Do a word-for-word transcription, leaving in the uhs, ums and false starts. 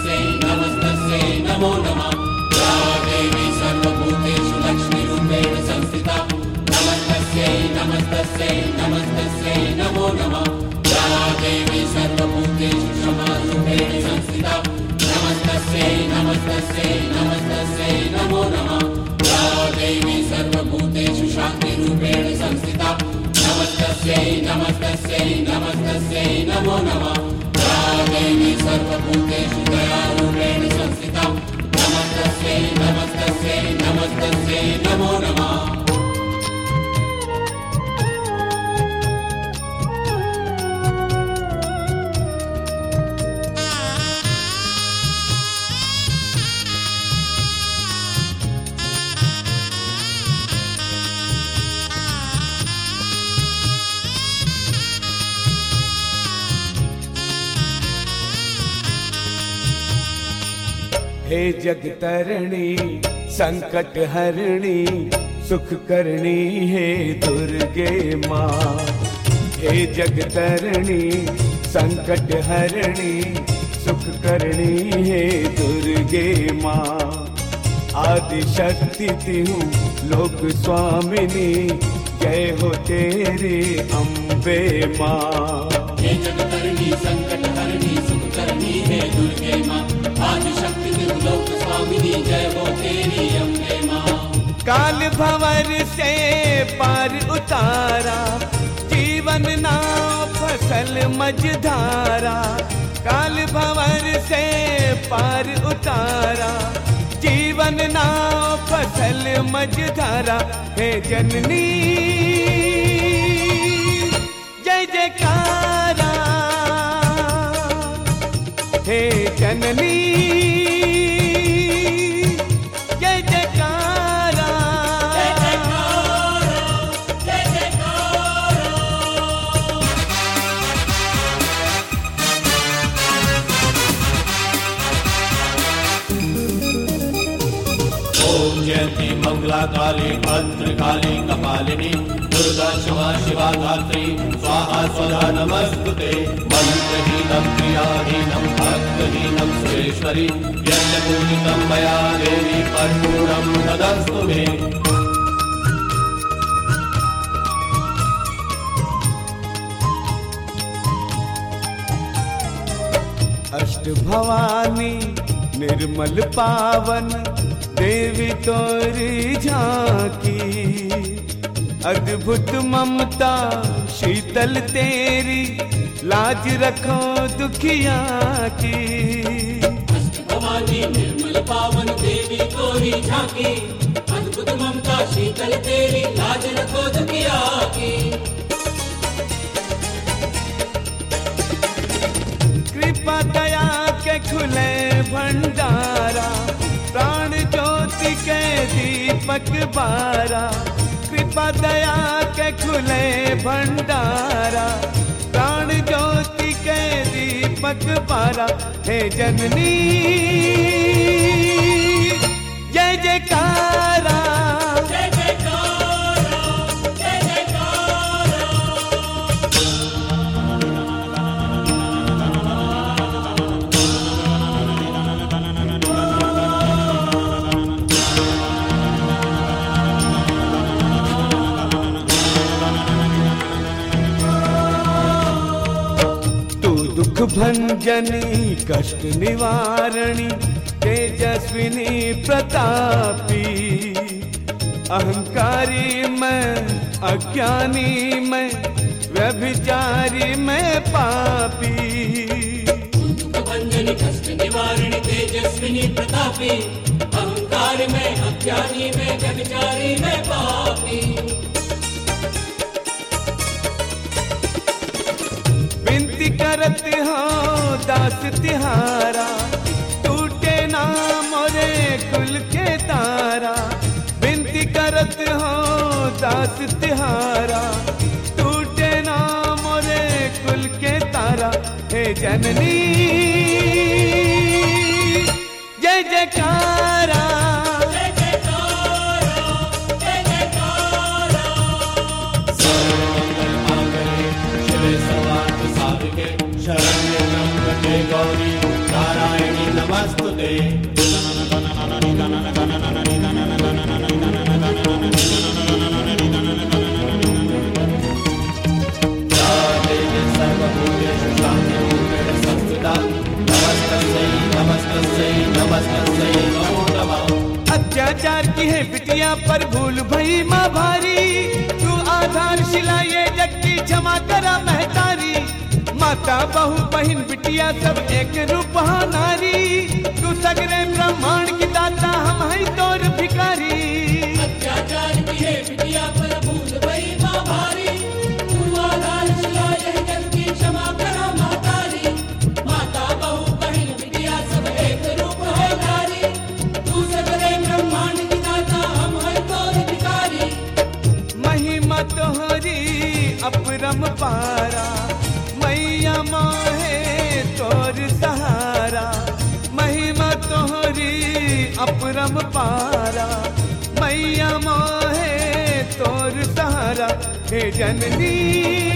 नमस्तस्यै नमस्तस्यै नमो नमः। या देवी सर्वभूतेषु लक्ष्मीरूपेण संस्थिता नमस्तस्यै नमस्तस्यै नमस्तस्यै नमो नमः। या देवी सर्वभूतेषु क्षमारूपेण संस्थिता नमस्तस्यै नमस्तस्यै नमस्तस्यै नमो नमः। या देवी सर्वभूतेषु शान्तिरूपेण संस्थिता नमस्तस्यै नमस्तस्यै नमस्तस्यै नमो नमः। या देवी सर्वभूतेषु दयारूपेण संस्थिता नमस्तस्यै नमस्तस्यै नमस्तस्यै नमो नमः। हे जगतरणी संकट हरणी सुख करनी हे दुर्गे माँ। हे जगतरणी संकट हरणी सुख करनी हे दुर्गे माँ। आदि शक्ति तिहु लोक स्वामिनी जय हो तेरी अम्बे माँ। हे जगतरणी संकट हरणी सुख करनी हे दुर्गे माँ। आदि शक्ति तिहु लोक स्वामिनी जय हो तेरी अम्बे माँ। काल भंवर से पार उतारा जीवन नाव फसल मझधारा। काल भंवर से पार उतारा जीवन नाव फसल मझधारा। हे जननी जय जयकारा। हे जननी जय जयकारा। जय जयकारा जय जयकारा। ओम जयंती मंगला काली भद्रकाली कपालिनी दुर्गा क्षमा शिवा धात्री स्वाहा स्वधा नमस्तुते। मंत्रहीनं क्रियाहीनं भक्तहीनं सुरेश्वरी यज्ञपूजितं मया देवी कर्पूरं तदस्तु मे। अष्ट भवानी निर्मल पावन देवी तोरी झांकी। अद्भुत ममता शीतल तेरी लाज रखो दुखिया की। अष्ट भवानी निर्मल पावन देवी तोरी झांकी। अद्भुत ममता शीतल तेरी लाज रखो दुखिया की। कृपा दया के खुले भंडारा प्राण ज्योति के दीपक बारा। कृपा दया के खुले भंडारा प्राण ज्योति के दीपक बारा। हे जननी जय जयकारा। जय जयकारा जय जयकारा। दुख भंजनी कष्ट निवारणी तेजस्विनी प्रतापी। अहंकारी मैं अज्ञानी मैं व्यभिचारी मैं पापी। दुख भंजनी कष्ट निवारणी तेजस्विनी प्रतापी। अहंकार में अज्ञानी में व्यभिचारी में पापी। विनती करत हो दास तिहारा टूटे ना मोरे कुल के तारा। विनती करत हो दास तिहारा टूटे ना मोरे कुल के तारा। हे जननी जय जयकारा। जय जयकारा जय जयकारा। सर्वमंगल मांगल्ये शिवे सर्वार्थ साधिके शरण्ये त्र्यंबके गौरी नारायणी नमस्तुते या देवी सर्वभूतेषु शान्तिरूपेण संस्थिता नमस्तस्यै नमस्तस्यै नमस्तस्यै नमो नमः। अत्याचार की है बिटिया पर भूल भई माँ भारी, तू आधारशिला ये जग की क्षमा करा महतारी। माता बहू बहन बिटिया सब एक रूप हा नारी, तू सगरे ब्रह्मांड की दाता हम है तोर भिखारी। अत्याचार की है बिटिया पर भूल भई माँ भारी, तू आधारशिला यह जग की क्षमा करा महतारी। माता बहू बहन बिटिया सब एक रूप है नारी, तू सगरे ब्रह्मांड की दाता हम है तोर भिखारी। महिमा तोहरी अपरम पारा, मैया माहे तोर सहारा। महिमा तोहरी अपरम पारा, मैया माहे तोर सहारा। हे जननी